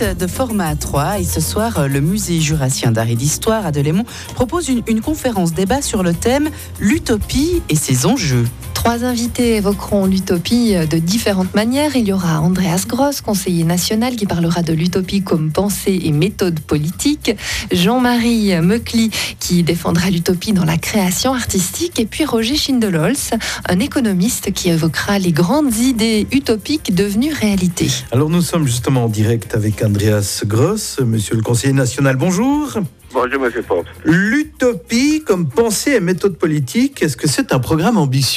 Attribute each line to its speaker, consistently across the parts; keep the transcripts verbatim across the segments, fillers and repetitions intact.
Speaker 1: de format A trois et ce soir, le musée jurassien d'art et d'histoire à Delémont propose une, une conférence débat sur le thème « L'utopie et ses enjeux ».
Speaker 2: Trois invités évoqueront l'utopie de différentes manières. Il y aura Andreas Gross, conseiller national, qui parlera de l'utopie comme pensée et méthode politique. Jean-Marie Meucli, qui défendra l'utopie dans la création artistique. Et puis Roger Schindelholz, un économiste qui évoquera les grandes idées utopiques devenues réalité.
Speaker 3: Alors nous sommes justement en direct avec Andreas Gross, monsieur le conseiller national. Bonjour.
Speaker 4: Bonjour, monsieur Forbes.
Speaker 3: L'utopie comme pensée et méthode politique, est-ce que c'est un programme ambitieux ?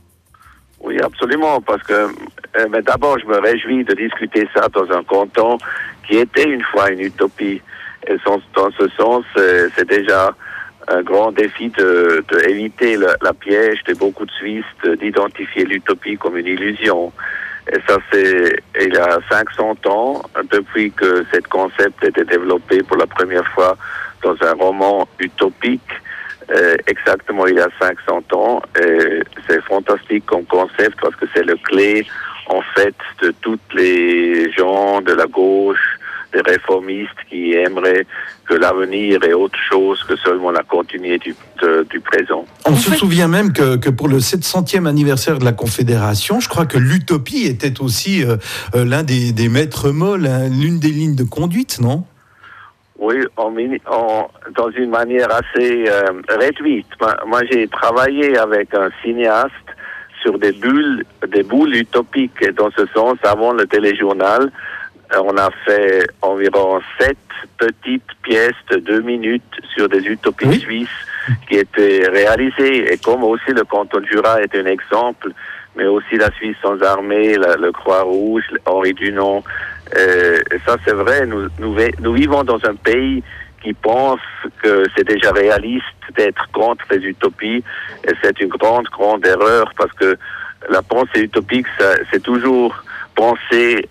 Speaker 4: Oui, absolument, parce que euh, mais d'abord, je me réjouis de discuter ça dans un canton qui était une fois une utopie. Et sans, dans ce sens, euh, c'est déjà un grand défi de, de éviter le, la piège de beaucoup de Suisses d'identifier l'utopie comme une illusion. Et ça, c'est il y a cinq cents ans, depuis que ce concept a été développé pour la première fois dans un roman utopique, euh, exactement il y a cinq cents ans. Et c'est fantastique comme concept parce que c'est le clé, en fait, de tous les gens de la gauche, des réformistes qui aimeraient que l'avenir est autre chose que seulement la continuité du, de, du présent.
Speaker 3: On se souvient même que, que pour le sept centième anniversaire de la Confédération, je crois que l'utopie était aussi euh, euh, l'un des, des maîtres mots, l'une des lignes de conduite, non ?
Speaker 4: Oui, en, en, dans une manière assez euh, réduite. Moi, moi, j'ai travaillé avec un cinéaste sur des bulles, des boules utopiques. Et dans ce sens, avant le téléjournal, on a fait environ sept petites pièces de deux minutes sur des utopies oui. suisses qui étaient réalisées. Et comme aussi le canton de Jura est un exemple, mais aussi la Suisse sans armée, la, le Croix-Rouge, Henri Dunant. Euh, et ça, c'est vrai, nous, nous, nous vivons dans un pays qui pense que c'est déjà réaliste d'être contre les utopies. Et c'est une grande, grande erreur parce que la pensée utopique, ça, c'est toujours penser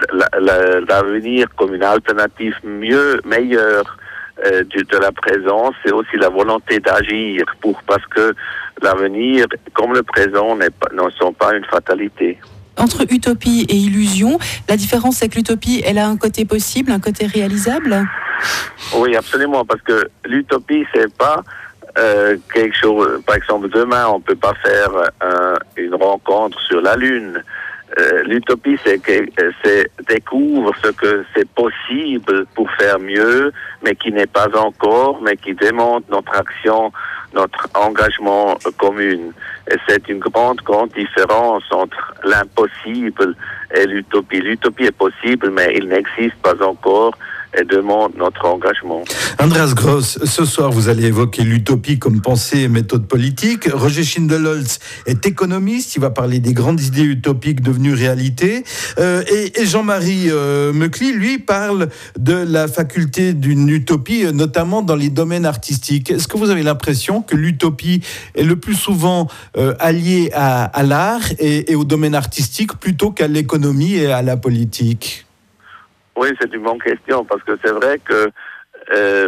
Speaker 4: l'avenir comme une alternative mieux, meilleure euh, de, de la présence, et aussi la volonté d'agir pour parce que l'avenir, comme le présent, n'est pas, ne sont pas une fatalité.
Speaker 1: Entre utopie et illusion, la différence c'est que l'utopie, elle a un côté possible, un côté réalisable ?
Speaker 4: Oui, absolument, parce que l'utopie, c'est pas euh, quelque chose. Par exemple, demain, on peut pas faire un, une rencontre sur la Lune. Euh, l'utopie, c'est que c'est découvre ce que c'est possible pour faire mieux, mais qui n'est pas encore, mais qui démontre notre action, notre engagement commun. Et c'est une grande, grande différence entre l'impossible et l'utopie. L'utopie est possible, mais il n'existe pas encore et demande notre engagement.
Speaker 3: Andreas Gross, ce soir, vous allez évoquer l'utopie comme pensée et méthode politique. Roger Schindelholz est économiste, il va parler des grandes idées utopiques devenues réalité. Euh, et, et Jean-Marie euh, Meucli, lui, parle de la faculté d'une utopie, notamment dans les domaines artistiques. Est-ce que vous avez l'impression que l'utopie est le plus souvent euh, alliée à, à l'art et, et au domaine artistique plutôt qu'à l'économie et à la politique ?
Speaker 4: Oui, c'est une bonne question, parce que c'est vrai que euh,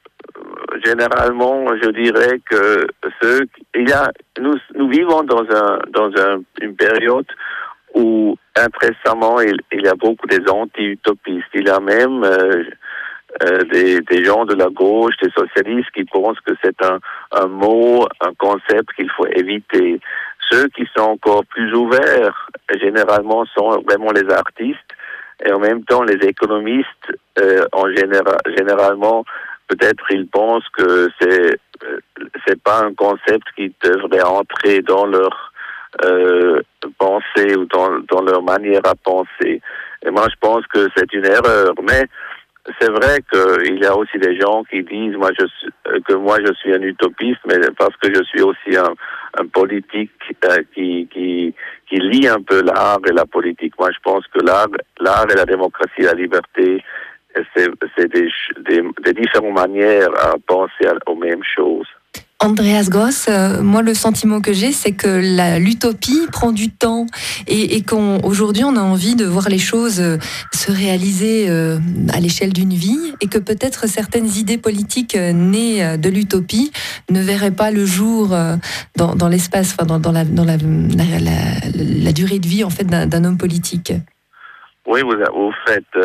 Speaker 4: généralement, je dirais que ceux, il y a, nous, nous vivons dans un dans un, une période où impressément il, il y a beaucoup des anti-utopistes. Il y a même euh, euh, des, des gens de la gauche, des socialistes qui pensent que c'est un, un mot, un concept qu'il faut éviter. Ceux qui sont encore plus ouverts, généralement, sont vraiment les artistes. Et en même temps, les économistes, euh, en général, généralement, peut-être ils pensent que c'est euh, c'est pas un concept qui devrait entrer dans leur euh, pensée ou dans dans leur manière à penser. Et moi, je pense que c'est une erreur. Mais c'est vrai qu'il y a aussi des gens qui disent moi je suis, que moi je suis un utopiste, mais parce que je suis aussi un, un politique euh, qui qui qui lie un peu l'art et la politique. Moi, je pense que l'art, l'art et la démocratie et la liberté, c'est, c'est des, des, des différentes manières à penser aux mêmes choses.
Speaker 2: Andreas Gross, euh, moi le sentiment que j'ai, c'est que la, l'utopie prend du temps et, et qu'aujourd'hui on a envie de voir les choses euh, se réaliser euh, à l'échelle d'une vie, et que peut-être certaines idées politiques euh, nées euh, de l'utopie ne verraient pas le jour euh, dans, dans l'espace, enfin dans, dans, la, dans la, la, la, la durée de vie en fait d'un, d'un homme politique.
Speaker 4: Oui, vous, vous faites, euh,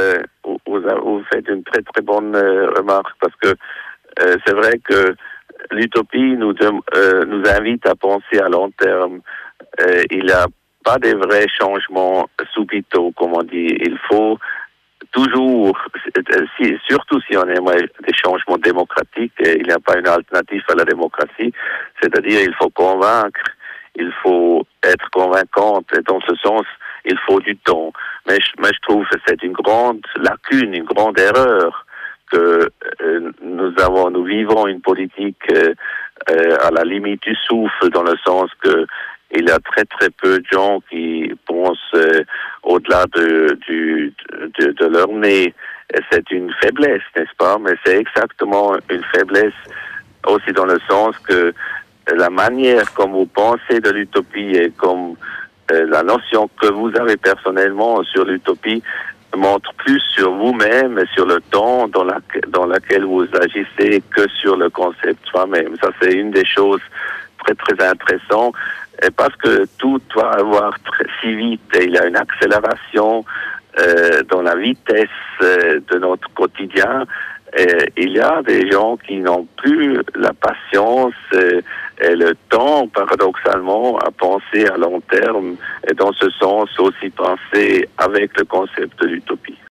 Speaker 4: vous, vous faites une très très bonne euh, remarque parce que euh, c'est vrai que l'utopie nous, euh, nous invite à penser à long terme. Euh, il n'y a pas de vrais changements subitaux, comme on dit. Il faut toujours, si, surtout si on aimerait des changements démocratiques, il n'y a pas une alternative à la démocratie, c'est-à-dire il faut convaincre, il faut être convaincante, et dans ce sens, il faut du temps. Mais je, mais je trouve que c'est une grande lacune, une grande erreur que euh, nous avons, nous vivons une politique euh, euh, à la limite du souffle, dans le sens que il y a très très peu de gens qui pensent euh, au-delà de, du, de, de leur nez. Et c'est une faiblesse, n'est-ce pas? Mais c'est exactement une faiblesse aussi dans le sens que la manière comme vous pensez de l'utopie et comme euh, la notion que vous avez personnellement sur l'utopie montre plus sur vous-même et sur le temps dans, la, dans laquelle vous agissez que sur le concept soi-même. Ça, c'est une des choses très très intéressantes. Et parce que tout doit avoir très, si vite, et il y a une accélération euh, dans la vitesse euh, de notre quotidien. Et il y a des gens qui n'ont plus la patience et, et le temps, paradoxalement, à penser à long terme, et dans ce sens aussi penser avec le concept de l'utopie.